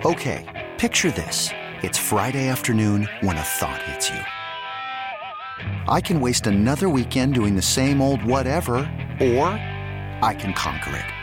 Okay, picture this. It's Friday afternoon when a thought hits you. I can waste another weekend doing the same old whatever, or I can conquer it.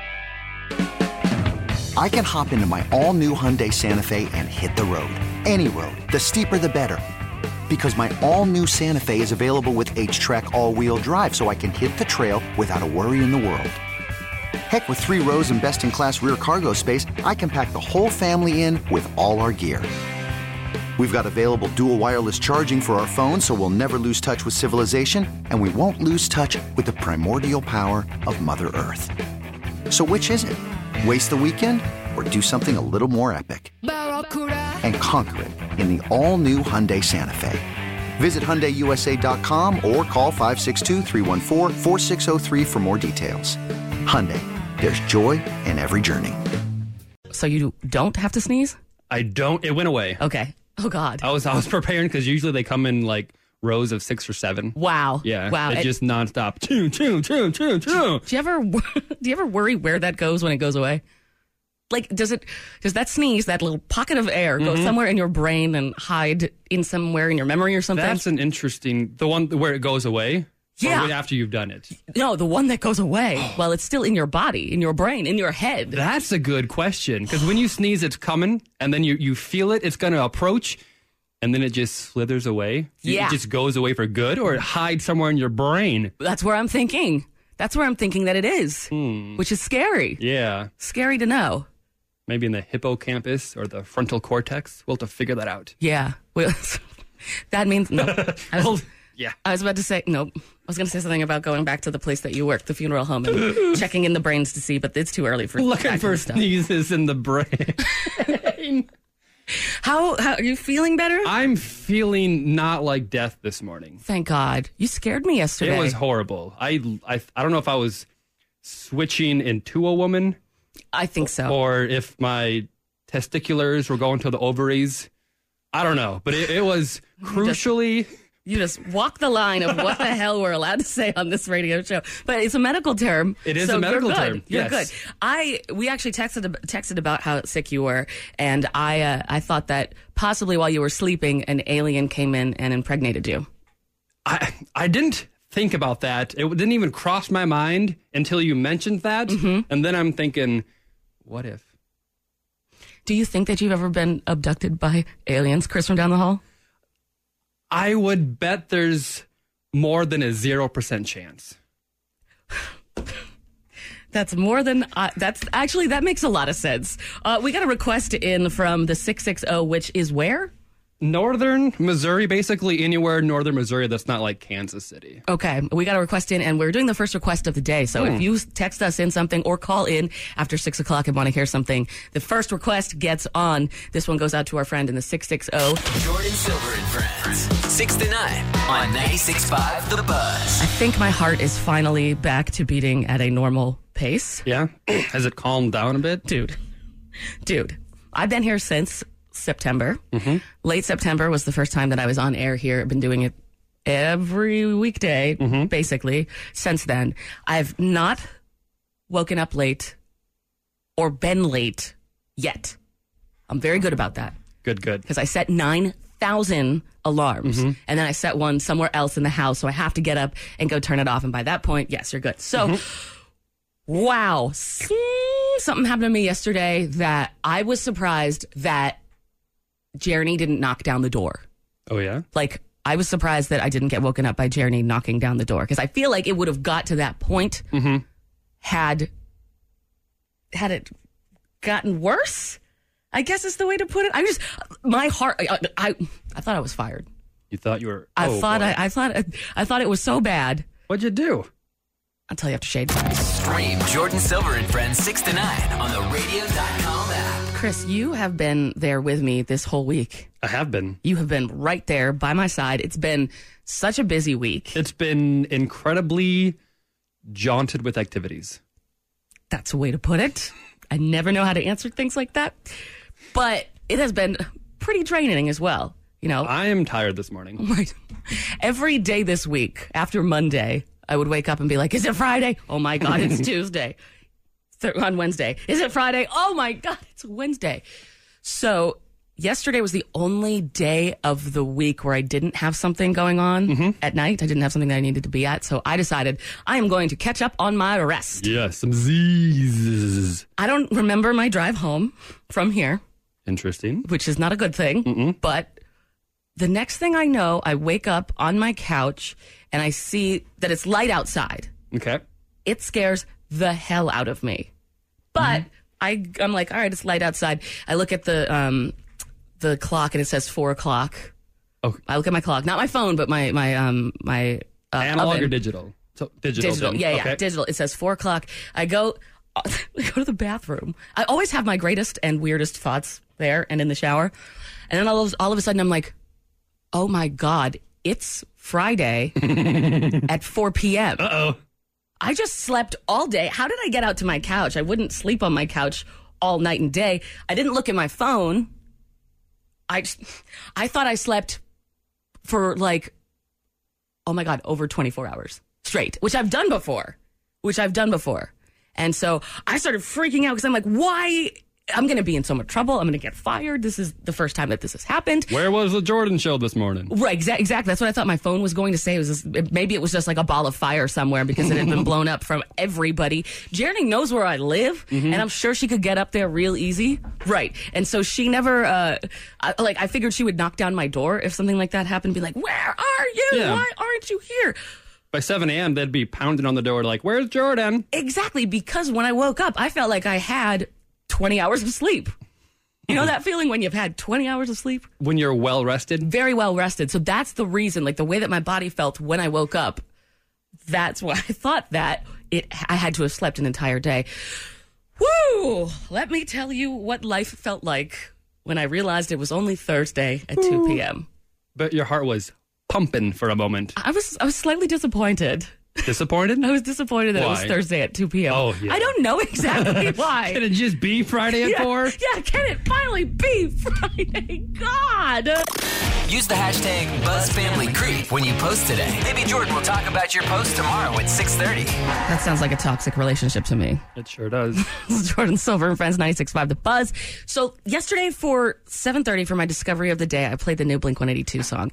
I can hop into my all-new Hyundai Santa Fe and hit the road. Any road. The steeper, the better. Because my all-new Santa Fe is available with H-Track all-wheel drive, so I can hit the trail without a worry in the world. Heck, with 3 rows and best-in-class rear cargo space, I can pack the whole family in with all our gear. We've got available dual wireless charging for our phones, so we'll never lose touch with civilization, and we won't lose touch with the primordial power of Mother Earth. So which is it? Waste the weekend or do something a little more epic? And conquer it in the all-new Hyundai Santa Fe. Visit HyundaiUSA.com or call 562-314-4603 for more details. Hyundai, there's joy in every journey. So you don't have to sneeze? I don't. It went away. Okay. Oh, God. I was preparing because usually they come in like rows of 6 or 7. Wow. Yeah. Wow. It's just nonstop. Choo, choo, choo, choo, choo. Do you ever worry where that goes when it goes away? Like, does that sneeze, that little pocket of air, go somewhere in your brain and hide in somewhere in your memory or something? That's an interesting, the one where it goes away? Yeah. Or after you've done it? No, the one that goes away. Well, it's still in your body, in your brain, in your head. That's a good question. Because when you sneeze, it's coming, and then you feel it, it's going to approach, and then it just slithers away. Yeah. It just goes away for good, or it hides somewhere in your brain. That's where I'm thinking. That's where I'm thinking that it is, which is scary. Yeah. Scary to know. Maybe in the hippocampus or the frontal cortex. We'll have to figure that out. Yeah. Well, that means no. Yeah. I was about to say, nope. I was going to say something about going back to the place that you work, the funeral home, and checking in the brains to see, but it's too early for looking that for kind of stuff. sneezes in the brain. How are you feeling better? I'm feeling not like death this morning. Thank God. You scared me yesterday. It was horrible. I don't know if I was switching into a woman. I think so. Or if my testiculars were going to the ovaries. I don't know. But it was crucially... You just walk the line of what the hell we're allowed to say on this radio show. But it's a medical term. It is so a medical you're good. term. You're Yes. good. We actually texted about how sick you were, and I thought that possibly while you were sleeping, an alien came in and impregnated you. I didn't think about that. It didn't even cross my mind until you mentioned that. And then I'm thinking, what if? Do you think that you've ever been abducted by aliens, Chris from down the hall? I would bet there's more than a 0% chance. That's more than, that makes a lot of sense. We got a request in from the 660, which is where? Northern Missouri, basically anywhere in northern Missouri that's not like Kansas City. Okay, we got a request in, and we're doing the first request of the day. So if you text us in something or call in after 6 o'clock and want to hear something, the first request gets on. This one goes out to our friend in the 660. Jordan Silver and Friends, 6 to 9 on 96.5 The Buzz. I think my heart is finally back to beating at a normal pace. Yeah? Has it calmed down a bit? Dude, I've been here since September. Late September was the first time that I was on air here. I've been doing it every weekday, basically, since then. I've not woken up late or been late yet. I'm very good about that. Good. Because I set 9,000 alarms, and then I set one somewhere else in the house, so I have to get up and go turn it off. And by that point, yes, you're good. So, wow. Something happened to me yesterday that I was surprised that Jeremy didn't knock down the door. Oh, yeah? Like, I was surprised that I didn't get woken up by Jeremy knocking down the door, because I feel like it would have got to that point had it gotten worse, I guess is the way to put it. My heart, I thought I was fired. You thought you were... I thought it was so bad. What'd you do? I'll tell you after Shade. Stream Jordan Silver and Friends 6 to 9 on the radio.com app. Chris, you have been there with me this whole week. I have been. You have been right there by my side. It's been such a busy week. It's been incredibly jaunted with activities. That's a way to put it. I never know how to answer things like that. But it has been pretty draining as well. You know, I am tired this morning. Right. Every day this week, after Monday, I would wake up and be like, is it Friday? Oh, my God, it's Tuesday. On Wednesday. Is it Friday? Oh, my God, it's Wednesday. So yesterday was the only day of the week where I didn't have something going on at night. I didn't have something that I needed to be at. So I decided I am going to catch up on my rest. Yeah, some Z's. I don't remember my drive home from here, Interesting. which is not a good thing. But the next thing I know, I wake up on my couch and I see that it's light outside. Okay. It scares the hell out of me. But I'm like, all right, it's light outside. I look at the clock and it says 4 o'clock. Oh. I look at my clock, not my phone, but my Analog oven. or digital? So, digital. Digital. then. Yeah, Okay. digital. It says 4 o'clock. I go to the bathroom. I always have my greatest and weirdest thoughts there and in the shower. And then all of a sudden I'm like, oh my God, it's Friday at 4 p.m. Uh-oh. I just slept all day. How did I get out to my couch? I wouldn't sleep on my couch all night and day. I didn't look at my phone. I thought I slept for like, oh my God, over 24 hours straight, which I've done before. And so I started freaking out because I'm like, why? I'm going to be in so much trouble. I'm going to get fired. This is the first time that this has happened. Where was the Jordan show this morning? Right, exactly. That's what I thought my phone was going to say. Maybe it was just like a ball of fire somewhere because it had been blown up from everybody. Jeremy knows where I live, and I'm sure she could get up there real easy. Right. And so she never, I figured she would knock down my door if something like that happened, be like, where are you? Yeah. Why aren't you here? By 7 a.m., they'd be pounding on the door like, where's Jordan? Exactly, because when I woke up, I felt like I had 20 hours of sleep. You know that feeling when you've had 20 hours of sleep? When you're well rested? Very well rested. So that's the reason, like the way that my body felt when I woke up, that's why I thought that I had to have slept an entire day. Woo! Let me tell you what life felt like when I realized it was only Thursday at 2 p.m. But your heart was pumping for a moment. I was slightly disappointed. Disappointed? I was disappointed that it was Why? Thursday at 2 p.m. Oh, yeah. I don't know exactly why. Can it just be Friday at 4? Yeah, can it finally be Friday? God! Use the hashtag BuzzFamilyCreep when you post today. Maybe Jordan will talk about your post tomorrow at 6:30. That sounds like a toxic relationship to me. It sure does. This is Jordan Silver and Friends 96.5 The Buzz. So yesterday for 7:30 for my discovery of the day, I played the new Blink-182 song.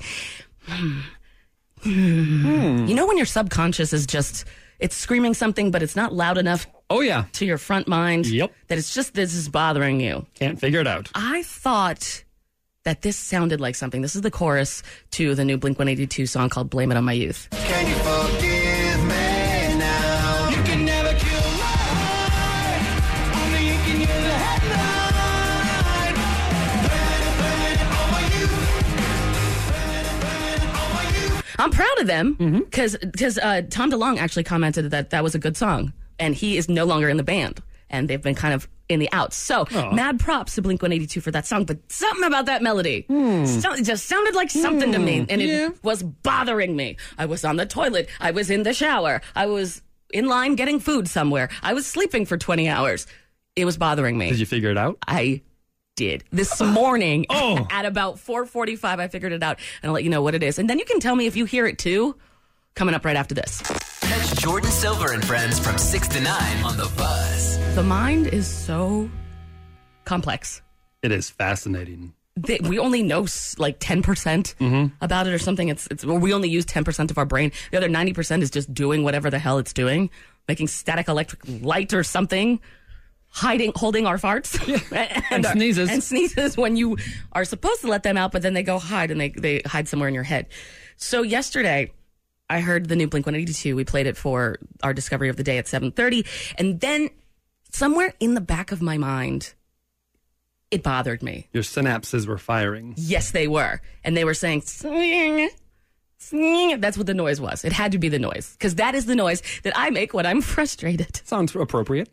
You know when your subconscious is just, it's screaming something, but it's not loud enough Oh, yeah. to your front mind? Yep. That it's just, this is bothering you. Can't figure it out. I thought that this sounded like something. This is the chorus to the new Blink-182 song called Blame It On My Youth. Can you forgive me now? You can never kill my heart. Only you can hear the headline. Blame it on my youth. Blame it on my youth. I'm proud of them because Tom DeLonge actually commented that was a good song, and he is no longer in the band, and they've been kind of in the outs. So mad props to Blink-182 for that song, but something about that melody it just sounded like something to me, and it was bothering me. I was on the toilet. I was in the shower. I was in line getting food somewhere. I was sleeping for 20 hours. It was bothering me. Did you figure it out? I did. This morning at about 4:45, I figured it out, and I'll let you know what it is. And then you can tell me if you hear it too, coming up right after this. Catch Jordan Silver and Friends from 6 to 9 on The Buzz. The mind is so complex. It is fascinating. We only know like 10% about it or something. Or we only use 10% of our brain. The other 90% is just doing whatever the hell it's doing, making static electric light or something, holding our farts And sneezes. and sneezes when you are supposed to let them out, but then they go hide and they hide somewhere in your head. So yesterday, I heard the new Blink-182. We played it for our discovery of the day at 7:30, and then somewhere in the back of my mind, it bothered me. Your synapses were firing. Yes, they were. And they were saying, "Swing, swing." That's what the noise was. It had to be the noise, because that is the noise that I make when I'm frustrated. Sounds appropriate.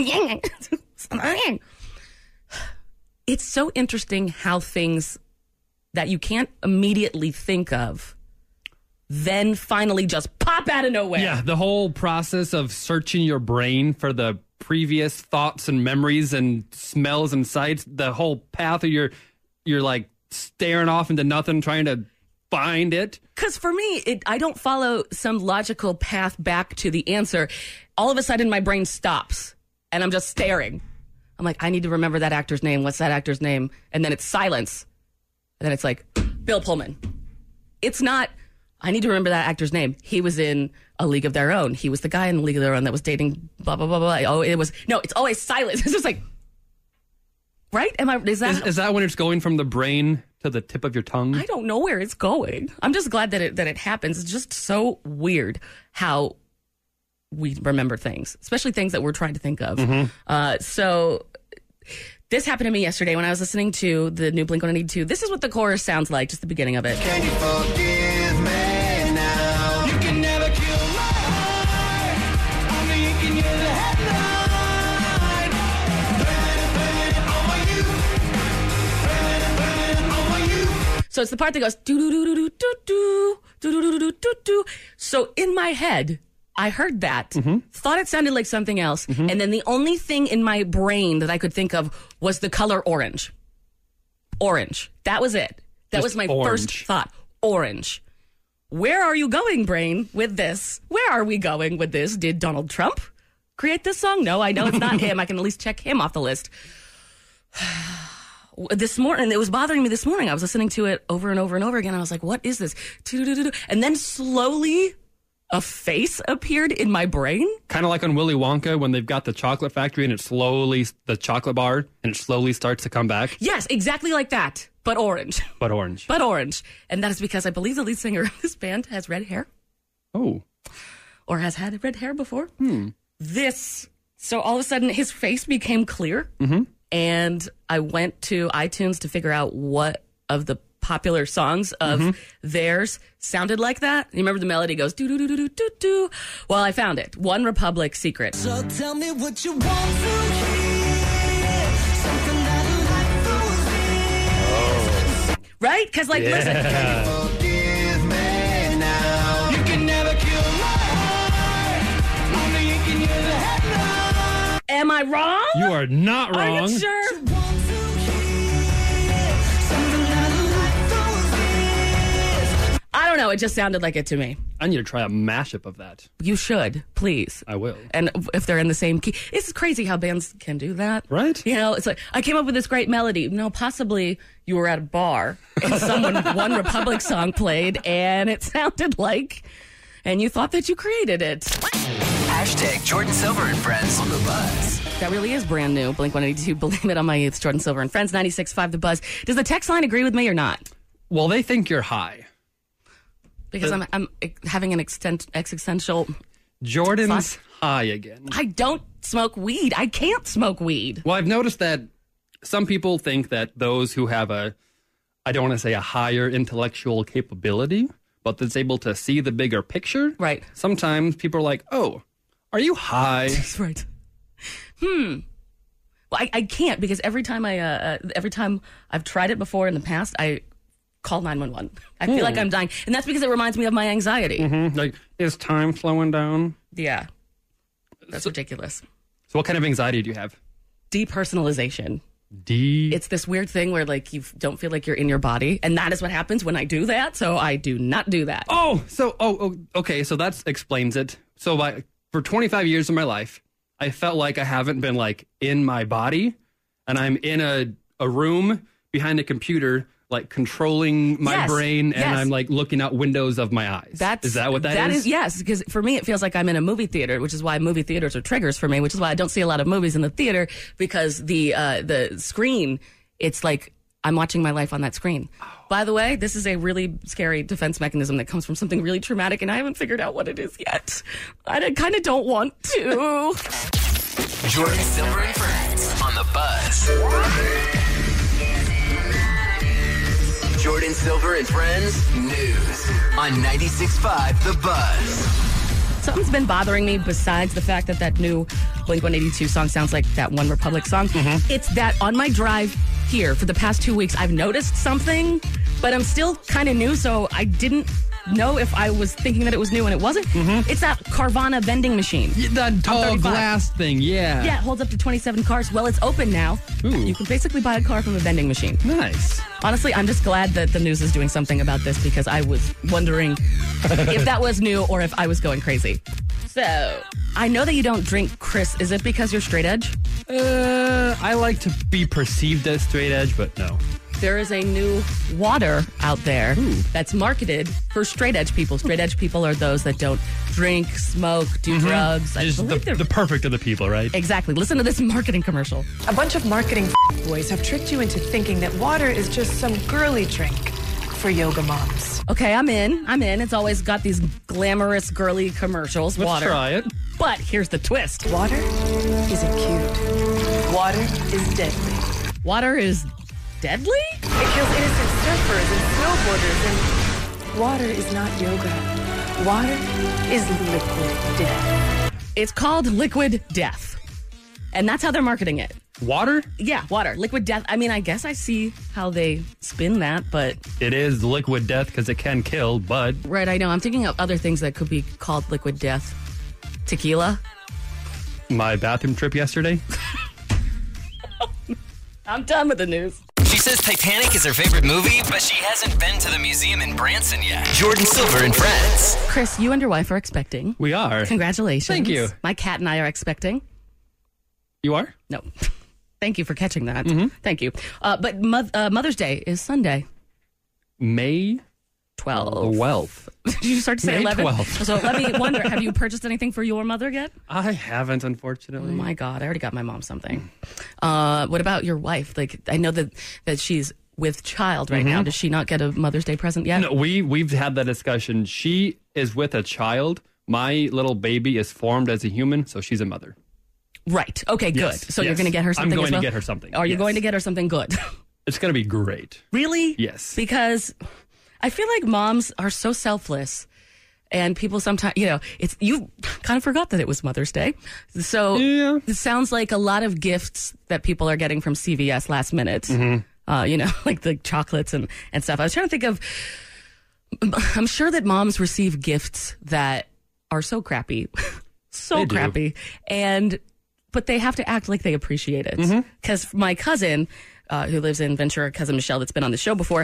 It's so interesting how things that you can't immediately think of then finally just pop out of nowhere. Yeah, the whole process of searching your brain for the previous thoughts and memories and smells and sights, the whole path of you're like staring off into nothing trying to find it. Because for me, I don't follow some logical path back to the answer. All of a sudden, my brain stops, and I'm just staring. I'm like, I need to remember that actor's name. What's that actor's name? And then it's silence. And then it's like, Bill Pullman. It's not, I need to remember that actor's name. He was in A League of Their Own. He was the guy in A League of Their Own that was dating blah, blah, blah, blah. Oh, it's always silence. It's just like, right? Is that when it's going from the brain to the tip of your tongue? I don't know where it's going. I'm just glad that it happens. It's just so weird how we remember things, especially things that we're trying to think of. So this happened to me yesterday when I was listening to the new Blink-182. This is what the chorus sounds like, just the beginning of it. Can you forgive me now? You can never kill my heart. I'm the ink and you're the headline. Burn it over you. Burn it over you. So it's the part that goes do-do-do-do-do-do, do-do-do-do-do-do. So in my head, I heard that, thought it sounded like something else, and then the only thing in my brain that I could think of was the color orange. Orange. That was it. That Just was my orange. first thought. Orange. Where are you going, brain, with this? Where are we going with this? Did Donald Trump create this song? No, I know it's not him. I can at least check him off the list. This morning, it was bothering me this morning. I was listening to it over and over and over again. I was like, what is this? And then slowly a face appeared in my brain. Kind of like on Willy Wonka when they've got the chocolate factory and the chocolate bar, and it slowly starts to come back. Yes, exactly like that, but orange. But orange. But orange. And that is because I believe the lead singer of this band has red hair. Oh. Or has had red hair before. So all of a sudden his face became clear. And I went to iTunes to figure out what of the popular songs of theirs sounded like that. You remember the melody goes do do do do do do do. Well, I found it. One Republic, Secret. So tell me what you want to hear. Something that I like. Right? Because listen. Forgive me now. You can never kill my heart. I'm the ink and you're the headline. Am I wrong? You are not Are wrong. you sure? Want to hear something that I like. I don't know. It just sounded like it to me. I need to try a mashup of that. You should, please. I will. And if they're in the same key. It's crazy how bands can do that. Right? You know, it's like, I came up with this great melody. No, possibly you were at a bar and One Republic song played and it sounded like, and you thought that you created it. Hashtag Jordan Silver and Friends on the Buzz. That really is brand new. Blink-182, Blame It on My Youth, Jordan Silver and Friends, 96.5 The Buzz. Does the text line agree with me or not? Well, they think you're high. Because I'm having an existential... Jordan's high again. I don't smoke weed. I can't smoke weed. Well, I've noticed that some people think that those who have I don't want to say a higher intellectual capability, but that's able to see the bigger picture. Right. Sometimes people are like, oh, are you high? That's right. Well, I can't because every time I've tried it before in the past, I call 911. I feel like I'm dying. And that's because it reminds me of my anxiety. Like, is time slowing down? Yeah. That's ridiculous. So what kind of anxiety do you have? Depersonalization. It's this weird thing where like you don't feel like you're in your body. And that is what happens when I do that. So I do not do that. Okay. So that explains it. So for 25 years of my life, I felt like I haven't been like in my body and I'm in a room behind a computer, like controlling my brain, and I'm like looking out windows of my eyes. Is that what that is? That is, yes, because for me it feels like I'm in a movie theater, which is why movie theaters are triggers for me, which is why I don't see a lot of movies in the theater, because the screen, it's like I'm watching my life on that screen. By the way, this is a really scary defense mechanism that comes from something really traumatic, and I haven't figured out what it is yet. I kind of don't want to. Jordan Silver and Friends on the Buzz. Jordan Silver and Friends News on 96.5 The Buzz. Something's been bothering me besides the fact that new Blink-182 song sounds like that One Republic song. It's that on my drive here for the past 2 weeks, I've noticed something, but I'm still kind of new, so I didn't know if I was thinking that it was new and it wasn't. It's that Carvana vending machine. That tall glass thing, yeah. Yeah, it holds up to 27 cars. Well, it's open now. Ooh. You can basically buy a car from a vending machine. Nice. Honestly, I'm just glad that the news is doing something about this because I was wondering if that was new or if I was going crazy. So So, I know that you don't drink, Chris. Is it because you're straight edge? I like to be perceived as straight edge, but no. There is a new water out there that's marketed for straight edge people. Straight edge people are those that don't drink, smoke, do drugs. I Just believe they're the perfect of the people, right? Exactly. Listen to this marketing commercial. A bunch of marketing boys have tricked you into thinking that water is just some girly drink for yoga moms. Okay, I'm in. It's always got these glamorous, girly commercials. Let's water. try it. But here's the twist. Water isn't cute. Water is deadly. Water is deadly? It kills innocent surfers and snowboarders, and water is not yoga. Water is liquid death. It's called Liquid Death. And that's how they're marketing it. Water? Yeah, water. Liquid Death. I mean, I guess I see how they spin that, but... It is liquid death because it can kill, but... Right, I know. I'm thinking of other things that could be called Liquid Death. Tequila. My bathroom trip yesterday? I'm done with the news. She says Titanic is her favorite movie, but she hasn't been to the museum in Branson yet. Jordan Silver and Friends. Chris, you and your wife are expecting. We are. Congratulations. Thank you. My cat and I are expecting. You are? No. Thank you for catching that. Thank you. But Mother's Day is Sunday. May 12th. 12th. Did you start to say May 11? 12th. So let me wonder, have you purchased anything for your mother yet? I haven't, unfortunately. Oh my God, I already got my mom something. What about your wife? Like, I know that she's with child right now. Does she not get a Mother's Day present yet? No, we've had that discussion. She is with a child. My little baby is formed as a human, so she's a mother. Right. Okay, good. Yes, So you're yes. going to get her something I'm going as well? to get her something. Are you Yes. going to get her something good? It's going to be great. Really? Yes. Because I feel like moms are so selfless. And people sometimes, you kind of forgot that it was Mother's Day. So Yeah. it sounds like a lot of gifts that people are getting from CVS last minute. Like the chocolates and stuff. I was trying to think of, I'm sure that moms receive gifts that are so crappy. So They do. crappy. But they have to act like they appreciate it. Because my cousin, who lives in Ventura, cousin Michelle, that's been on the show before,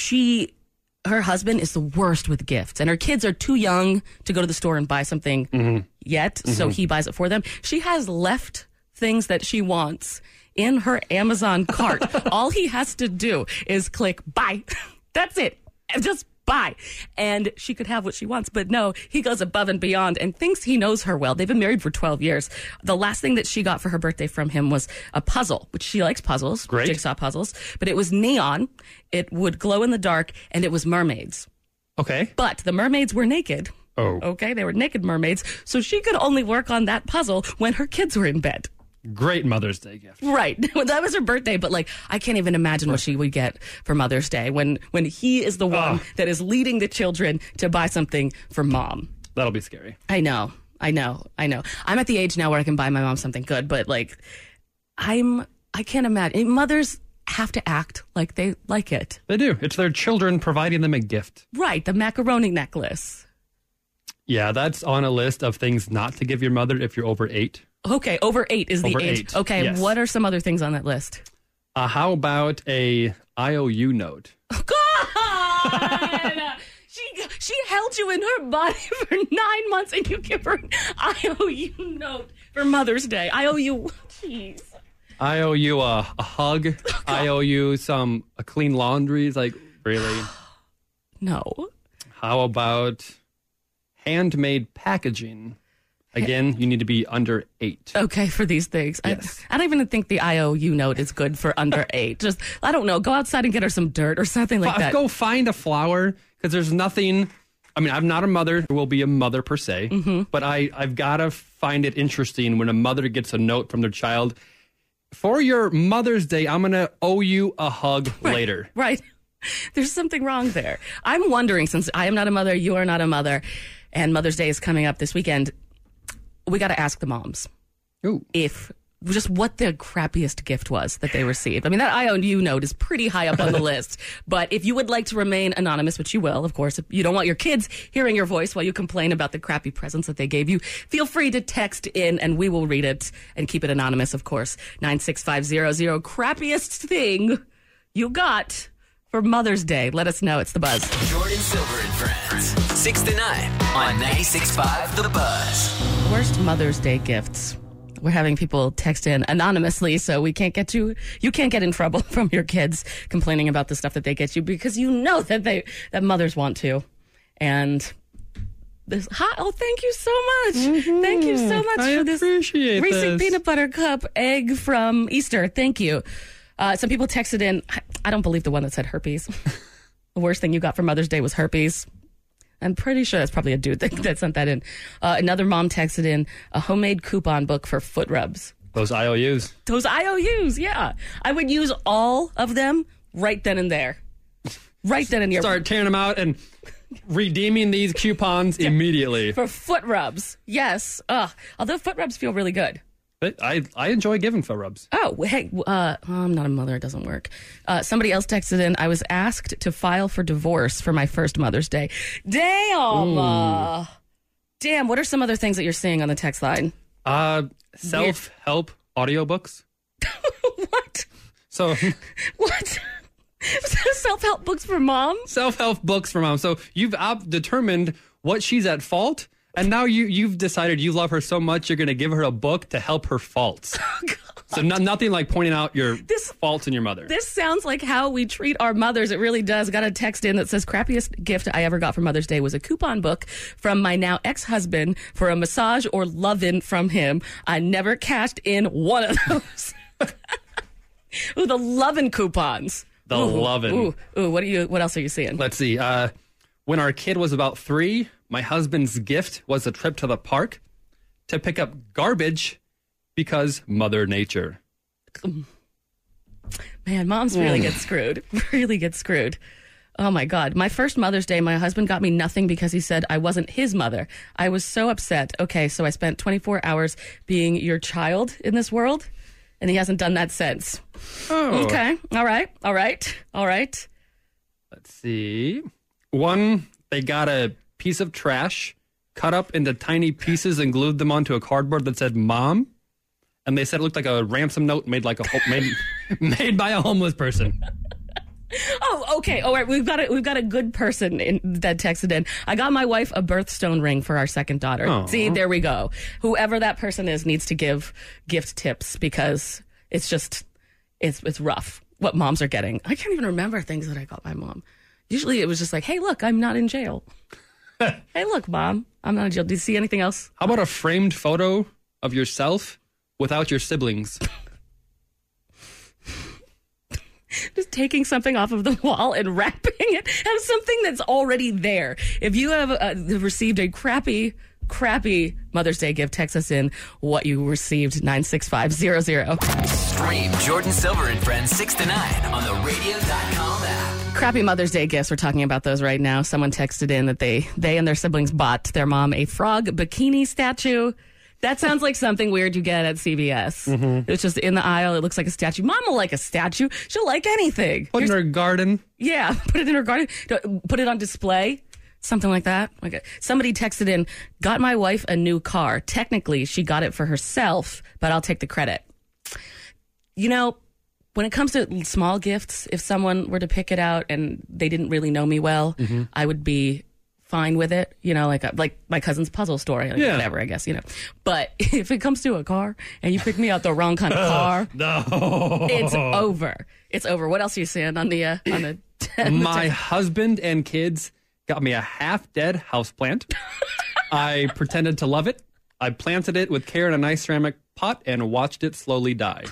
her husband is the worst with gifts, and her kids are too young to go to the store and buy something yet, so he buys it for them. She has left things that she wants in her Amazon cart. All he has to do is click buy. That's it. Just buy. And she could have what she wants. But no, he goes above and beyond and thinks he knows her well. They've been married for 12 years. The last thing that she got for her birthday from him was a puzzle, which she likes puzzles, Great. jigsaw puzzles, but it was neon. It would glow in the dark, and it was mermaids. Okay. But the mermaids were naked. Oh. Okay, they were naked mermaids. So she could only work on that puzzle when her kids were in bed. Great Mother's Day gift. Right. That was her birthday, but I can't even imagine what she would get for Mother's Day when he is the one that is leading the children to buy something for mom. That'll be scary. I know. I'm at the age now where I can buy my mom something good, but I can't imagine. Mothers have to act like they like it. They do. It's their children providing them a gift. Right. The macaroni necklace. Yeah, that's on a list of things not to give your mother if you're over 8. Okay. Over 8 is the Over age. 8, Okay. yes. What are some other things on that list? How about a IOU note? God! She held you in her body for 9 months, and you give her an IOU note for Mother's Day. I owe you. Jeez. I owe you a hug. I owe you a clean laundry. It's like, really? No. How about handmade packaging? Again, you need to be under 8. Okay, for these things. Yes. I don't even think the IOU note is good for under 8. Just, I don't know, go outside and get her some dirt or something like that. Go find a flower, because there's nothing. I mean, I'm not a mother. There will be a mother per se. But I've got to find it interesting when a mother gets a note from their child. For your Mother's Day, I'm going to owe you a hug later. Right. There's something wrong there. I'm wondering, since I am not a mother, you are not a mother, and Mother's Day is coming up this weekend, we got to ask the moms Ooh. if just what the crappiest gift was that they received. I mean, that IOU note is pretty high up on the list. But if you would like to remain anonymous, which you will, of course, if you don't want your kids hearing your voice while you complain about the crappy presents that they gave you, feel free to text in and we will read it and keep it anonymous, of course. 96500. Crappiest thing you got for Mother's Day. Let us know. It's The Buzz. Jordan Silver and Friends. 6 to 9 on 96.5 The Buzz. Worst Mother's Day gifts. We're having people text in anonymously, so you can't get in trouble from your kids complaining about the stuff that they get you, because you know that mothers want to. And thank you so much. Thank you so much for this Reese's peanut butter cup egg from Easter. Thank you. Some people texted in. I don't believe the one that said herpes. The worst thing you got for Mother's Day was herpes. I'm pretty sure that's probably a dude that sent that in. Another mom texted in a homemade coupon book for foot rubs. Those IOUs. Those IOUs, yeah. I would use all of them right then and there. Right then and there. Start tearing them out and redeeming these coupons immediately. For foot rubs, yes. Although foot rubs feel really good. I enjoy giving foot rubs. Oh, hey, I'm not a mother. It doesn't work. Somebody else texted in, I was asked to file for divorce for my first Mother's Day. Damn. Damn, what are some other things that you're seeing on the text line? Self-help audiobooks. What? So What? Self-help books for mom? Self-help books for mom. So you've determined what she's at fault, and now you've decided you love her so much you're going to give her a book to help her faults. Oh, God. So nothing like pointing out your faults in your mother. This sounds like how we treat our mothers. It really does. Got a text in that says, crappiest gift I ever got for Mother's Day was a coupon book from my now ex-husband for a massage or love-in from him. I never cashed in one of those. Ooh, the love-in coupons. The lovin'. Ooh, what else are you seeing? Let's see. When our kid was about 3, my husband's gift was a trip to the park to pick up garbage because Mother Nature. Man, moms really get screwed. Really get screwed. Oh, my God. My first Mother's Day, my husband got me nothing because he said I wasn't his mother. I was so upset. Okay, so I spent 24 hours being your child in this world, and he hasn't done that since. Oh. Okay. All right. Let's see. One, they got a piece of trash, cut up into tiny pieces and glued them onto a cardboard that said "Mom," and they said it looked like a ransom note made by a homeless person. Oh, okay. All right. We've got a good person that texted in. I got my wife a birthstone ring for our second daughter. Aww. See, there we go. Whoever that person is needs to give gift tips because it's rough what moms are getting. I can't even remember things that I got my mom. Usually it was just like, hey, look, I'm not in jail. Hey, look, Mom, I'm not in jail. Do you see anything else? How about a framed photo of yourself without your siblings? Just taking something off of the wall and wrapping it as something that's already there. If you have received a crappy Mother's Day gift, text us in what you received, 96500. Stream Jordan Silver and Friends 6 to 9 on the radio.com app. Crappy Mother's Day gifts. We're talking about those right now. Someone texted in that they and their siblings bought their mom a frog bikini statue. That sounds like something weird you get at CVS. Mm-hmm. It's just in the aisle. It looks like a statue. Mom will like a statue. She'll like anything. Put it in her garden. Yeah, put it in her garden. Put it on display. Something like that. Okay. Somebody texted in, got my wife a new car. Technically, she got it for herself, but I'll take the credit. You know, when it comes to small gifts, if someone were to pick it out and they didn't really know me well, I would be fine with it. You know, like my cousin's puzzle store, whatever, I guess, you know. But if it comes to a car and you pick me out the wrong kind of car, no, it's over. It's over. What else are you seeing on the My husband and kids got me a half-dead houseplant. I pretended to love it. I planted it with care in a nice ceramic pot and watched it slowly die.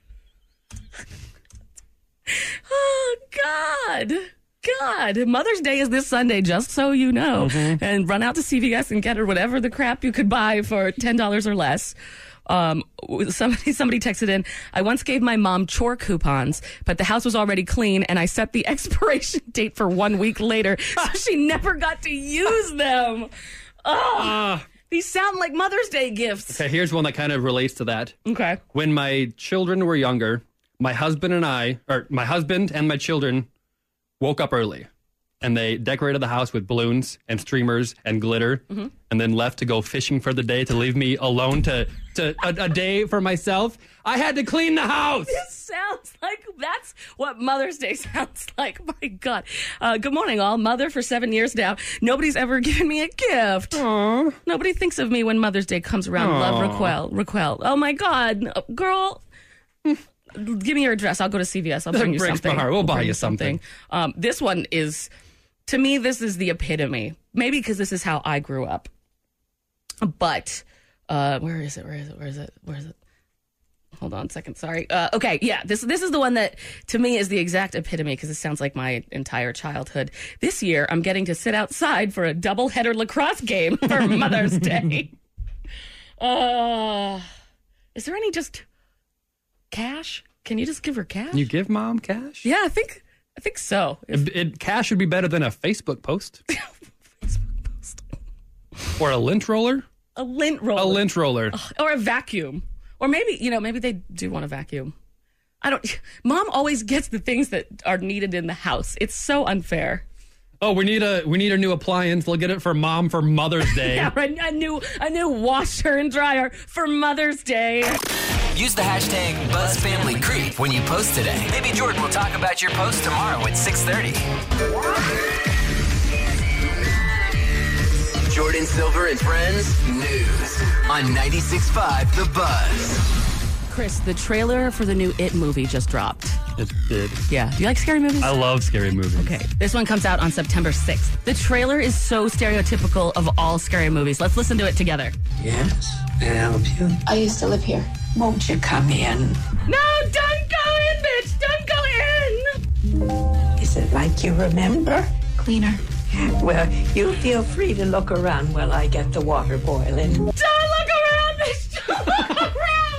Oh, God. Mother's Day is this Sunday, just so you know. Mm-hmm. And run out to CVS and get her whatever the crap you could buy for $10 or less. Somebody texted in, I once gave my mom chore coupons, but the house was already clean and I set the expiration date for 1 week later, so she never got to use them. These sound like Mother's Day gifts. Okay, here's one that kind of relates to that. Okay. When my children were younger, my husband and my children woke up early. and they decorated the house with balloons and streamers and glitter, and then left to go fishing for the day to leave me alone to a day for myself. I had to clean the house. This sounds like that's what Mother's Day sounds like. My God. Good morning, all. Mother for 7 years now. Nobody's ever given me a gift. Aww. Nobody thinks of me when Mother's Day comes around. Aww. Love, Raquel. Oh, my God. Girl. Give me your address. I'll go to CVS. I'll bring you breaks something. my heart. We'll buy bring you something. This one is, to me, this is the epitome. Maybe because this is how I grew up. But, where is it? Hold on a second. Sorry. Okay. Yeah. This is the one that to me is the exact epitome because it sounds like my entire childhood. This year, I'm getting to sit outside for a doubleheader lacrosse game for Mother's Day. Is there any just cash? Can you just give her cash? You give mom cash? Yeah, I think so. Cash would be better than a Facebook post. Facebook post. Or a lint roller? A lint roller. A lint roller. Or a vacuum. Or maybe they do want a vacuum. Mom always gets the things that are needed in the house. It's so unfair. Oh, we need a new appliance. We'll get it for mom for Mother's Day. Yeah, right. A new washer and dryer for Mother's Day. Use the hashtag BuzzFamilyCreep when you post today. Maybe Jordan will talk about your post tomorrow at 6:30. Jordan Silver and Friends News on 96.5 The Buzz. Chris, the trailer for the new It movie just dropped. It did. Yeah. Do you like scary movies? I love scary movies. Okay. This one comes out on September 6th. The trailer is so stereotypical of all scary movies. Let's listen to it together. Yes, may I help you? I used to live here. Won't you come in? No, don't go in, bitch! Don't go in! Is it like you remember? Cleaner. Well, you feel free to look around while I get the water boiling. Don't look around, bitch! Don't look around!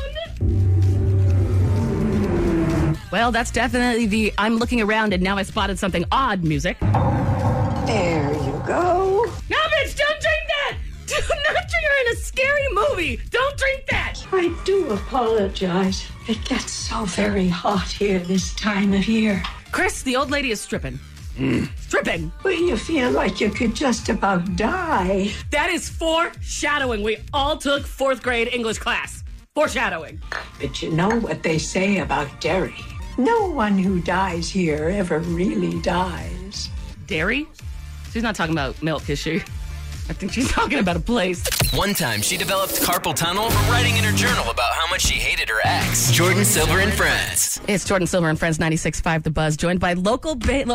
Well, that's definitely the I'm looking around and now I spotted something odd music. There you go. No, bitch, don't drink that! Do not drink. You're in a scary movie. Don't drink that! I do apologize. It gets so very hot here this time of year. Chris, the old lady is stripping. Stripping! Well, you feel like you could just about die. That is foreshadowing. We all took 4th grade English class. Foreshadowing. But you know what they say about Derry. No one who dies here ever really dies. Dairy? She's not talking about milk, is she? I think she's talking about a place. One time, she developed carpal tunnel from writing in her journal about how much she hated her ex. Jordan Silver and Friends. It's Jordan Silver and Friends 96.5 The Buzz, joined by local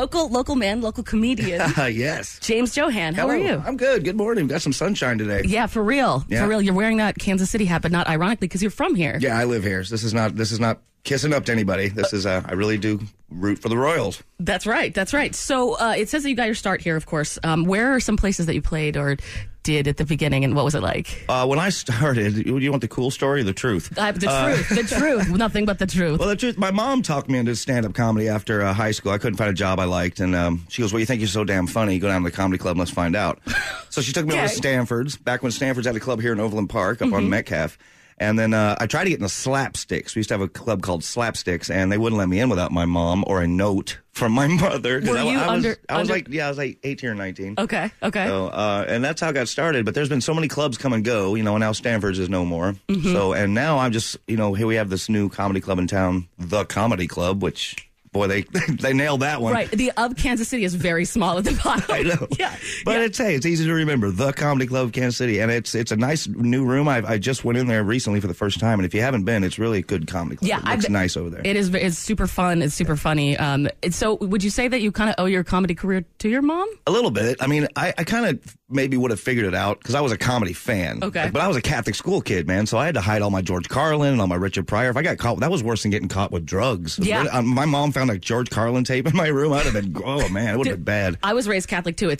comedian Yes. James Johan. How are you? I'm good. Good morning. Got some sunshine today. Yeah, for real. Yeah. For real. You're wearing that Kansas City hat, but not ironically because you're from here. Yeah, I live here. So this is not kissing up to anybody. This is I really do root for the Royals. That's right. That's right. So it says that you got your start here, of course. Where are some places that you played or did at the beginning, and what was it like? When I started, you want the cool story or the truth? The truth. Nothing but the truth. Well, the truth, my mom talked me into stand-up comedy after high school. I couldn't find a job I liked, and she goes, well, you think you're so damn funny? Go down to the comedy club and let's find out. So she took me over to Stanford's, back when Stanford's had a club here in Overland Park up on Metcalf. And then I tried to get into Slapsticks. We used to have a club called Slapsticks, and they wouldn't let me in without my mom or a note from my mother. Were you I was like 18 or 19. Okay. So, and that's how I got started. But there's been so many clubs come and go, and now Stanford's is no more. So, and now I'm just, here we have this new comedy club in town, The Comedy Club, which... Boy, they nailed that one. Right. The of Kansas City is very small at the bottom. I know. Yeah. But it's easy to remember. The Comedy Club of Kansas City. And it's a nice new room. I just went in there recently for the first time. And if you haven't been, it's really a good comedy club. Yeah, it looks nice over there. It is. It's super fun. It's super funny. So would you say that you kind of owe your comedy career to your mom? A little bit. I mean, I kind of maybe would have figured it out because I was a comedy fan. Okay. But I was a Catholic school kid, man. So I had to hide all my George Carlin and all my Richard Pryor. If I got caught, that was worse than getting caught with drugs. Yeah. My mom found a George Carlin tape in my room. I'd have been, oh man, it would have been bad. I was raised Catholic too. It's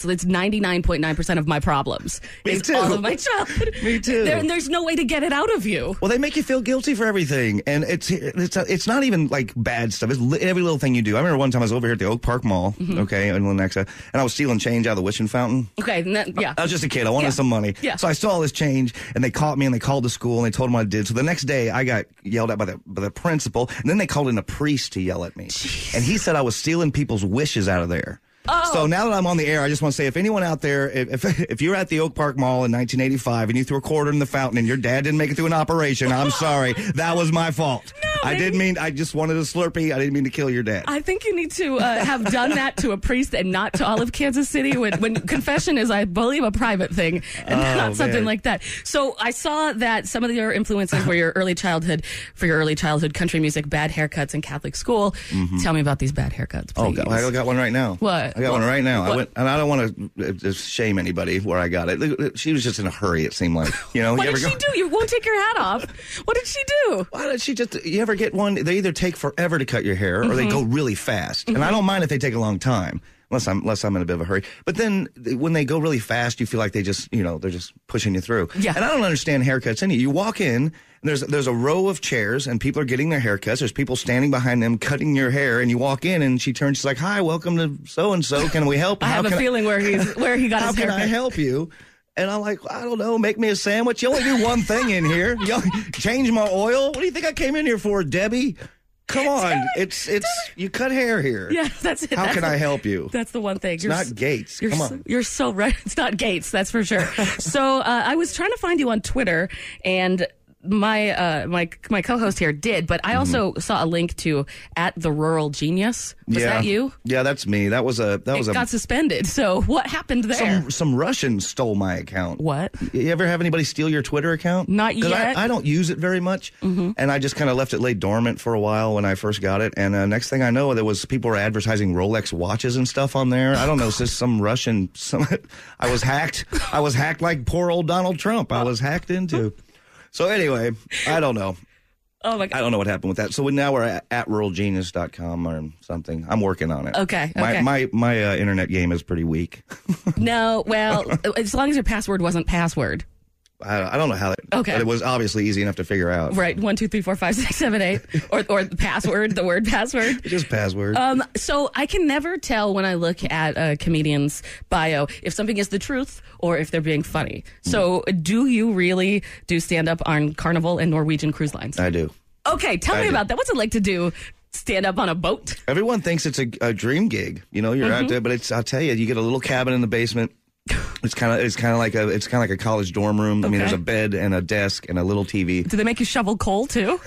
99.9% of my problems. Me too. All of my childhood. Me too. There's no way to get it out of you. Well, they make you feel guilty for everything, and it's not even like bad stuff. It's every little thing you do. I remember one time I was over here at the Oak Park Mall, okay, in Lenexa, and I was stealing change out of the wishing fountain. Okay, I was just a kid. I wanted some money. Yeah. So I stole all this change, and they caught me, and they called the school, and they told them what I did. So the next day, I got yelled at by the principal, and then they called in a priest to yell at me. Jeez. And he said I was stealing people's wishes out of there. Oh. So now that I'm on the air, I just want to say, if anyone out there, if you're at the Oak Park Mall in 1985 and you threw a quarter in the fountain and your dad didn't make it through an operation, I'm sorry. That was my fault. I just wanted a Slurpee. I didn't mean to kill your dad. I think you need to have done that to a priest and not to all of Kansas City when confession is, I believe, a private thing and not something like that. So I saw that some of your influences were your early childhood country music, bad haircuts, and Catholic school. Mm-hmm. Tell me about these bad haircuts, please. Oh, I got one right now. What? I got one right now. What? And I don't want to shame anybody where I got it. She was just in a hurry, it seemed like. You know, What did she do? You won't take your hat off. What did she do? Why did she just, you ever get one? They either take forever to cut your hair or they go really fast. And I don't mind if they take a long time. Unless I'm in a bit of a hurry. But then when they go really fast, you feel like they just, they're just pushing you through. Yeah. And I don't understand haircuts any. You walk in, and there's a row of chairs, and people are getting their haircuts. There's people standing behind them cutting your hair, and you walk in, and she turns, she's like, "Hi, welcome to so-and-so. Can we help?" I have a feeling where he got How his can haircut. I help you? And I'm like, I don't know, make me a sandwich. You only do one thing in here. You change my oil. What do you think I came in here for, Debbie? Come on, it's you cut hair here. Yeah, that's it. How can I help you? That's the one thing. It's not Gates. Come on. You're so right. It's not Gates, that's for sure. So I was trying to find you on Twitter, and my co-host here did, but I also saw a link to @TheRuralGenius. Was that you? Yeah, that's me. That was a got suspended. So what happened there? some Russians stole my account. What? You ever have anybody steal your Twitter account? Not yet. I don't use it very much, and I just kind of left it lay dormant for a while when I first got it. And next thing I know, people were advertising Rolex watches and stuff on there. I don't know, it's just some Russian. I was hacked. I was hacked like poor old Donald Trump. I was hacked into. So anyway, I don't know. Oh my God. I don't know what happened with that. So now we're at ruralgenius.com or something. I'm working on it. Okay. My internet game is pretty weak. No, well, as long as your password wasn't password. I don't know how. Okay. But it was obviously easy enough to figure out. Right. 1, 2, 3, 4, 5, 6, 7, 8, or the password, the word password. Just password. So I can never tell when I look at a comedian's bio if something is the truth or if they're being funny. So do you really do stand up on Carnival and Norwegian Cruise Lines? I do. Okay, tell me about that. What's it like to do stand up on a boat? Everyone thinks it's a dream gig. You're out there, but I'll tell you get a little cabin in the basement. It's kind of like a college dorm room. I mean, there's a bed and a desk and a little TV. Do they make you shovel coal too?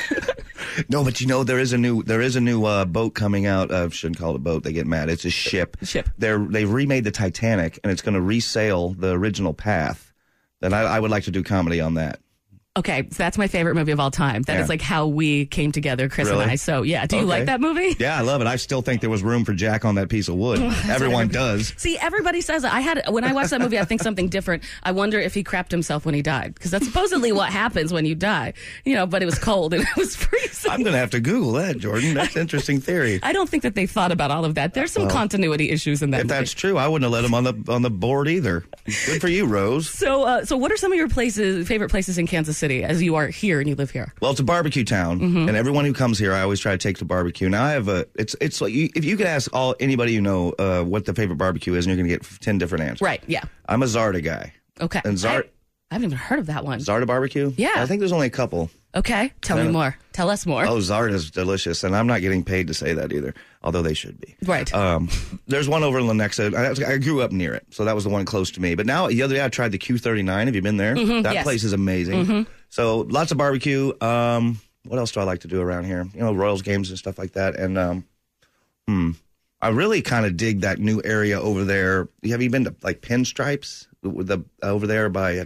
No, but there is a new boat coming out. I shouldn't call it a boat. They get mad. It's a ship. They've remade the Titanic, and it's going to resail the original path. Then I would like to do comedy on that. Okay, so that's my favorite movie of all time. That is like how we came together, Chris and I. So, yeah. Do you like that movie? Yeah, I love it. I still think there was room for Jack on that piece of wood. Everyone does. See, everybody says that. When I watch that movie, I think something different. I wonder if he crapped himself when he died. Because that's supposedly what happens when you die. But it was cold and it was freezing. I'm going to have to Google that, Jordan. That's an interesting theory. I don't think that they thought about all of that. There's some continuity issues in that movie. If that's true, I wouldn't have let him on the board either. Good for you, Rose. So what are some of your favorite places in Kansas City as you are here and you live here? Well, it's a barbecue town, and everyone who comes here, I always try to take to barbecue. Now, I have it's like if you could ask anybody you know what the favorite barbecue is, and you're going to get 10 different answers. Right, yeah. I'm a Zarda guy. Okay. And I haven't even heard of that one. Zarda barbecue? Yeah. I think there's only a couple. Okay. Tell me more. Tell us more. Oh, Zarda's delicious, and I'm not getting paid to say that either, although they should be. Right. There's one over in Lenexa. I grew up near it, so that was the one close to me. But now, the other day, I tried the Q39. Have you been there? That place is amazing. So lots of barbecue. What else do I like to do around here? Royals games and stuff like that. And I really kind of dig that new area over there. Have you been to like Pinstripes over there by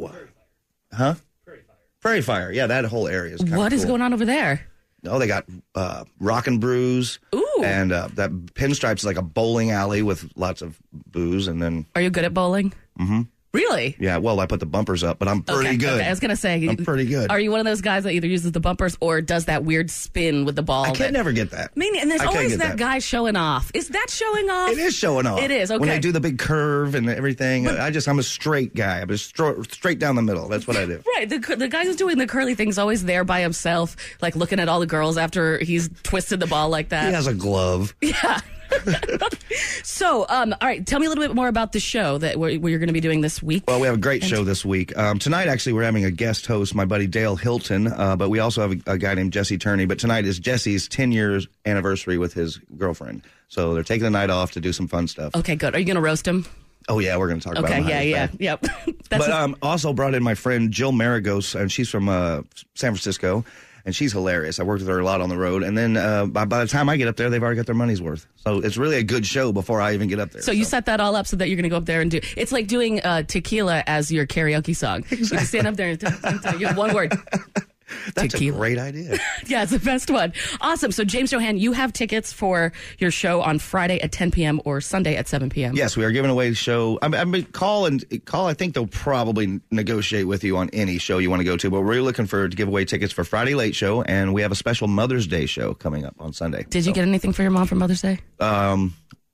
Prairie Fire? Yeah, that whole area is kind of cool. What is going on over there? Oh, they got Rock and Brews. Ooh. And that Pinstripes is like a bowling alley with lots of booze. And then, are you good at bowling? Mm-hmm. Really? Yeah, well, I put the bumpers up, but I'm pretty good. Okay. I was going to say, I'm pretty good. Are you one of those guys that either uses the bumpers or does that weird spin with the ball? I can never get that. And there's always that guy showing off. Is that showing off? It is showing off. It is, okay. When they do the big curve and everything, I'm a straight guy. I'm just straight down the middle. That's what I do. Right. The guy who's doing the curly thing's always there by himself, like looking at all the girls after he's twisted the ball like that. He has a glove. Yeah. So, all right, tell me a little bit more about the show that where you're going to be doing this week. Well, we have a great show this week. Tonight, actually, we're having a guest host, my buddy Dale Hilton, but we also have a guy named Jesse Turney. But tonight is Jesse's 10 years anniversary with his girlfriend. So they're taking the night off to do some fun stuff. Okay, good. Are you going to roast him? Oh, yeah, we're going to talk about Okay, him. yep. But also brought in my friend Jill Maragos, and she's from San Francisco. And she's hilarious. I worked with her a lot on the road. And then by the time I get up there, they've already got their money's worth. So it's really a good show before I even get up there. So you set that all up so that you're going to go up there and do. It's like doing Tequila as your karaoke song. Exactly. You stand up there and you have one word. That's Tequila. a great idea. Yeah, it's the best one. Awesome. So James Johan, you have tickets for your show on Friday at 10 p.m. or Sunday at 7 p.m. Yes, we are giving away the show. I mean, call. I think they'll probably negotiate with you on any show you want to go to. But we're looking to give away tickets for Friday Late Show, and we have a special Mother's Day show coming up on Sunday. Did you get anything for your mom for Mother's Day? I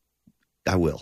will.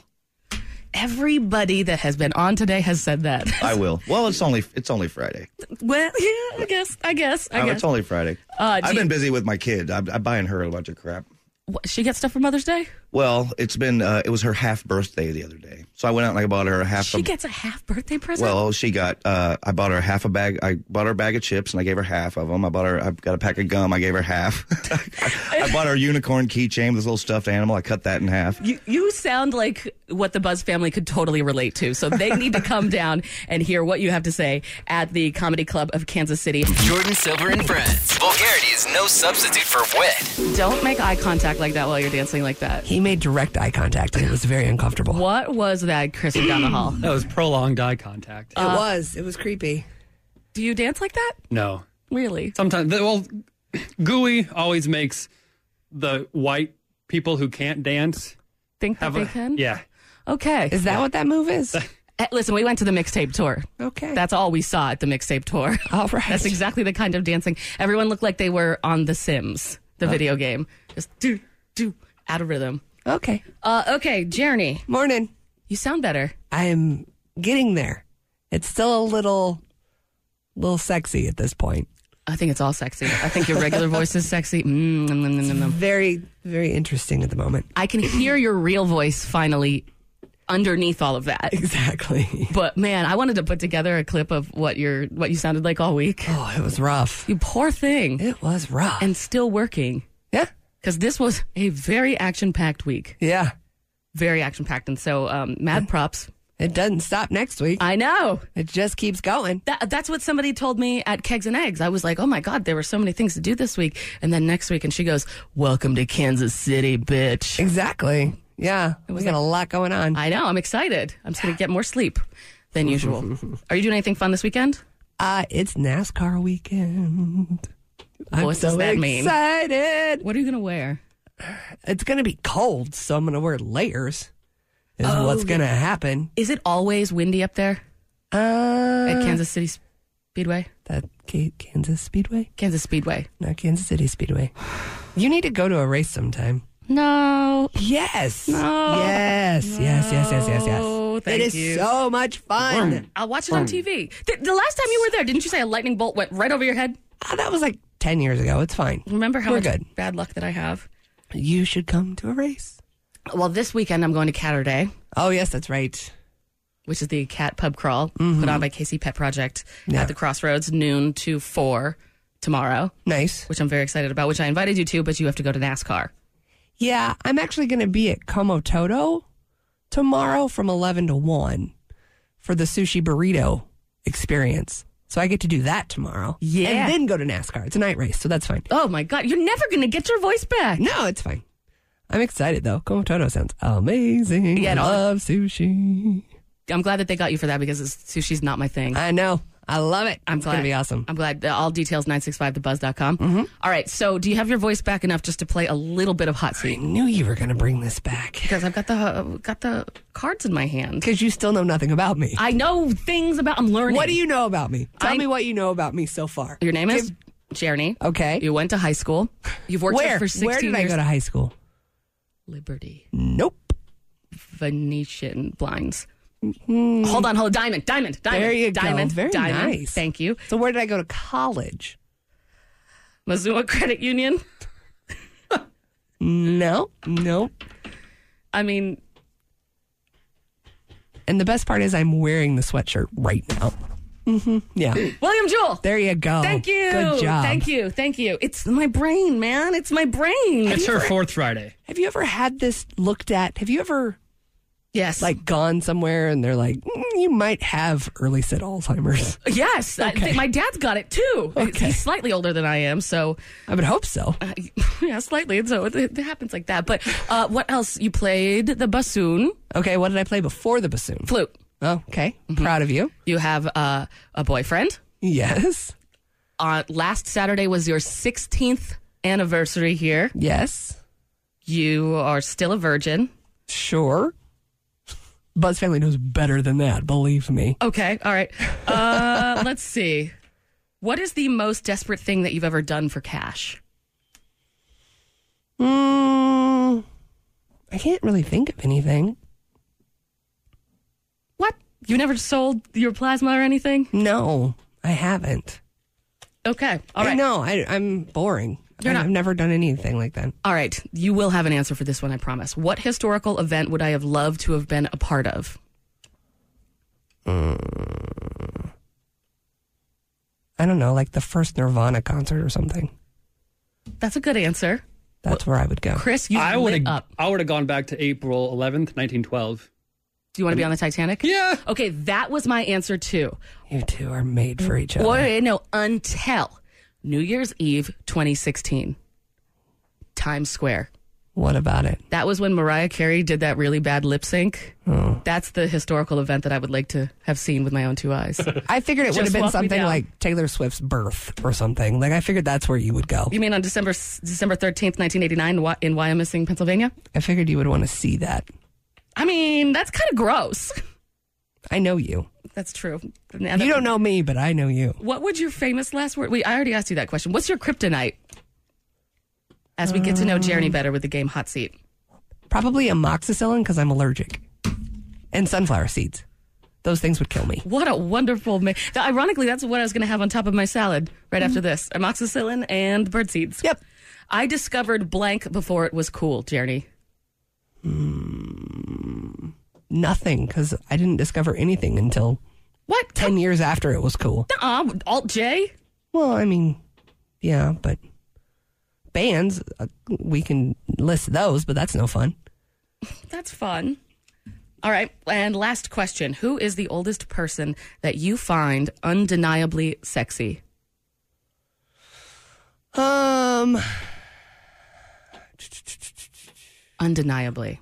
Everybody that has been on today has said that. I will. Well, it's only Friday. Well, yeah, I guess. It's only Friday. I've been busy with my kid. I'm buying her a bunch of crap. What, she gets stuff for Mother's Day? Well, it was her half birthday the other day. So I went out and I bought her a half. She gets a half birthday present? Well, she got, I bought her half a bag. I bought her a bag of chips and I gave her half of them. I got a pack of gum. I gave her half. I bought her a unicorn keychain, this little stuffed animal. I cut that in half. You sound like what the Buzz family could totally relate to. So they need to come down and hear what you have to say at the Comedy Club of Kansas City. Jordan Silver and Friends. Vulgarity is no substitute for wit. Don't make eye contact like that while you're dancing like that. He made direct eye contact, and it was very uncomfortable. What was that, Chris down the hall? That was prolonged eye contact. It was creepy. Do you dance like that? No. Really? Sometimes, well, Gooey always makes the white people who can't dance think that they can? Yeah. Okay. Is that what that move is? Listen, we went to the mixtape tour. Okay. That's all we saw at the mixtape tour. All right. That's exactly the kind of dancing. Everyone looked like they were on The Sims, the video game. Just do, out of rhythm. Okay. Okay, Jeremy. Morning. You sound better. I'm getting there. It's still a little sexy at this point. I think it's all sexy. I think your regular voice is sexy. Very, very interesting at the moment. I can hear your real voice finally underneath all of that. Exactly. But man, I wanted to put together a clip of what you sounded like all week. Oh, it was rough. You poor thing. It was rough. And still working. Yeah. Because this was a very action-packed week. Yeah. Very action-packed. And so, mad props. It doesn't stop next week. I know. It just keeps going. That's what somebody told me at Kegs and Eggs. I was like, oh my God, there were so many things to do this week. And then next week, and she goes, welcome to Kansas City, bitch. Exactly. Yeah. We got a lot going on. I know. I'm excited. I'm just going to get more sleep than usual. Are you doing anything fun this weekend? It's NASCAR weekend. What does that mean? Excited. What are you going to wear? It's going to be cold, so I'm going to wear layers. Is what's going to happen. Is it always windy up there? At Kansas City Speedway? That Kansas Speedway? Kansas Speedway. Not Kansas City Speedway. You need to go to a race sometime. No. Yes. No. Yes. No. Yes. Thank it you. is so much fun. I'll watch it on TV. The last time you were there, didn't you say a lightning bolt went right over your head? That was like 10 years ago. It's fine. Remember how We're much good. bad luck that I have? You should come to a race. Well, this weekend I'm going to Catterday. Oh, yes, that's right. Which is the cat pub crawl put on by Casey Pet Project at the Crossroads, noon to 4 tomorrow. Nice. Which I'm very excited about, which I invited you to, but you have to go to NASCAR. Yeah, I'm actually going to be at Komotodo tomorrow from 11 to 1 for the sushi burrito experience. So I get to do that tomorrow. Yeah. And then go to NASCAR. It's a night race, so that's fine. Oh, my God. You're never going to get your voice back. No, it's fine. I'm excited, though. Komotodo sounds amazing. Yeah, I love sushi. I'm glad that they got you for that because sushi's not my thing. I know. I love it. I'm it's glad. going to be awesome. I'm glad. All details, 965thebuzz.com. All right. So do you have your voice back enough just to play a little bit of Hot Seat? I knew you were going to bring this back. Because I've got the cards in my hand. Because you still know nothing about me. I know things about, I'm learning. What do you know about me? Tell me what you know about me so far. Your name is Jeremy. Okay. You went to high school. You've worked here for 16 years. Where did I go to high school? Liberty. Nope. Venetian blinds. Hold on. Diamond. There you Diamond. go. Very Diamond. nice. Thank you. So where did I go to college? Missoula Credit Union. No. I mean, And the best part is I'm wearing the sweatshirt right now. Yeah. William Jewell. There you go. Thank you. Good job. Thank you. Thank you. It's my brain, man. It's my brain. It's her fourth Friday. Have you ever had this looked at? Have you ever Yes. like gone somewhere and they're like, you might have early set Alzheimer's? Yes. I think my dad's got it too. Okay. He's slightly older than I am, so I would hope so. yeah, slightly. And so it happens like that. But what else? You played the bassoon, Okay, what did I play before the bassoon? flute. Oh, okay. Mm-hmm. Proud of you. You have a boyfriend. Yes. Last Saturday was your 16th anniversary here. Yes. You are still a virgin. Sure. Buzz family knows better than that, believe me. Okay. All right. Let's see. What is the most desperate thing that you've ever done for cash? I can't really think of anything. What? You never sold your plasma or anything? No, I haven't. Okay. All I right. know. I'm boring. You're not- I've never done anything like that. All right. You will have an answer for this one, I promise. What historical event would I have loved to have been a part of? I don't know, like the first Nirvana concert or something. That's a good answer. That's where I would go. Chris, you I lit would up. have gone back to April 11th, 1912. Do you want to be on the Titanic? Yeah. Okay, that was my answer too. You two are made for each other. Or no, until New Year's Eve 2016. Times Square. What about it? That was when Mariah Carey did that really bad lip sync. Oh. That's the historical event that I would like to have seen with my own two eyes. I figured it would have Just been walk me something down. like Taylor Swift's birth or something. Like I figured that's where you would go. You mean on December 13th, 1989 in Wyomissing, Pennsylvania? I figured you would want to see that. I mean, that's kind of gross. I know you. That's true. You don't know me, but I know you. What would your famous last word? I already asked you that question. What's your kryptonite? As we get to know Jeremy better with the game Hot Seat. Probably amoxicillin because I'm allergic. And sunflower seeds. Those things would kill me. What a wonderful... Ironically, that's what I was going to have on top of my salad right after this. Amoxicillin and birdseeds. Yep. I discovered blank before it was cool, Jeremy. Nothing, because I didn't discover anything until What? 10 years after it was cool. Alt-J? Well, I mean, yeah, but bands, we can list those, but that's no fun. That's fun. All right, and last question. Who is the oldest person that you find undeniably sexy? Undeniably.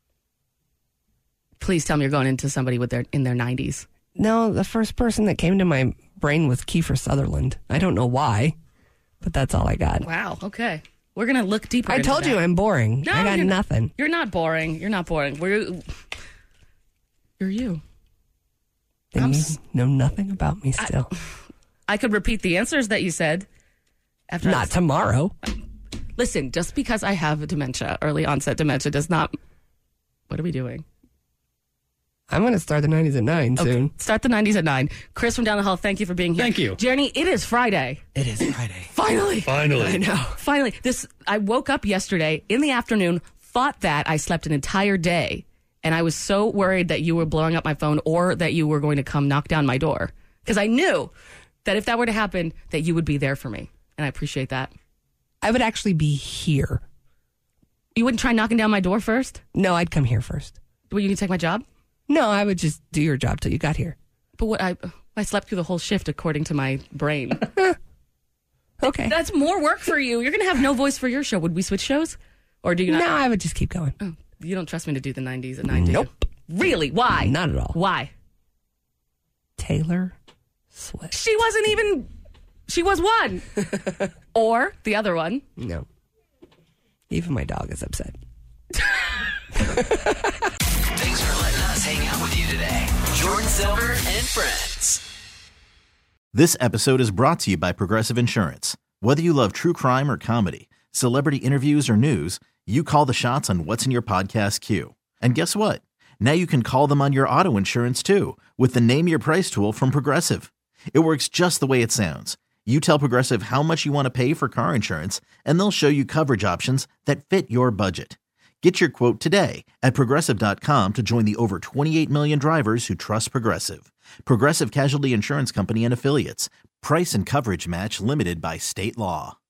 Please tell me you're going into somebody in their 90s. No, the first person that came to my brain was Kiefer Sutherland. I don't know why, but that's all I got. Wow, okay. We're going to look deeper I into told that. you I'm boring. No, I got you're not. nothing. You're not boring. You're not boring. You're you. Then you know nothing about me still. I could repeat the answers that you said. After Not tomorrow. Listen, just because I have dementia, early onset dementia, does not... What are we doing? I'm going to start the 90s at 9 soon. Start the 90s at 9. Chris from down the hall, thank you for being here. Thank you. Jeremy, it is Friday. It is Friday. Finally. Finally. I know. Finally. I woke up yesterday in the afternoon, thought that I slept an entire day, and I was so worried that you were blowing up my phone or that you were going to come knock down my door. Because I knew that if that were to happen, that you would be there for me. And I appreciate that. I would actually be here. You wouldn't try knocking down my door first? No, I'd come here first. Well, you can take my job? No, I would just do your job till you got here. But what I slept through the whole shift according to my brain. Okay. That's more work for you. You're going to have no voice for your show. Would we switch shows? Or do you not? No, I would just keep going. Oh, you don't trust me to do the 90s at 9, do you? Nope. Really? Why? Not at all. Why? Taylor Swift. She wasn't even... She was one. Or the other one. No. Even my dog is upset. Thanks for letting us hang out with you today. Jordan Silver and friends. This episode is brought to you by Progressive Insurance. Whether you love true crime or comedy, celebrity interviews or news, you call the shots on what's in your podcast queue. And guess what? Now you can call them on your auto insurance too with the Name Your Price tool from Progressive. It works just the way it sounds. You tell Progressive how much you want to pay for car insurance, and they'll show you coverage options that fit your budget. Get your quote today at Progressive.com to join the over 28 million drivers who trust Progressive. Progressive Casualty Insurance Company and Affiliates. Price and coverage match limited by state law.